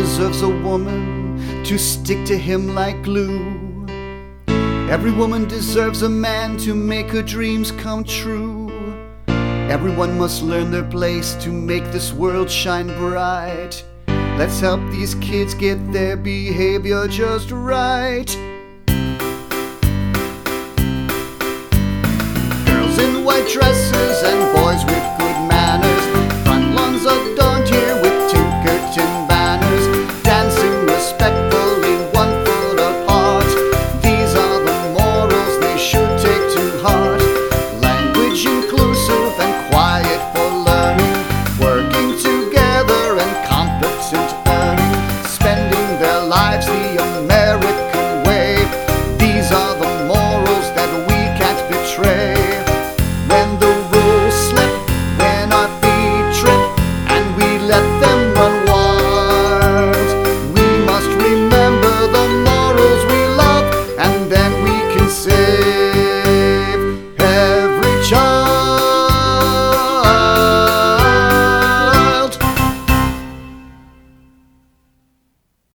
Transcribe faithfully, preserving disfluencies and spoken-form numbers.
deserves a woman to stick to him like glue. Every woman deserves a man to make her dreams come true. Everyone must learn their place to make this world shine bright. Let's help these kids get their behavior just right. Girls in white dresses and boys with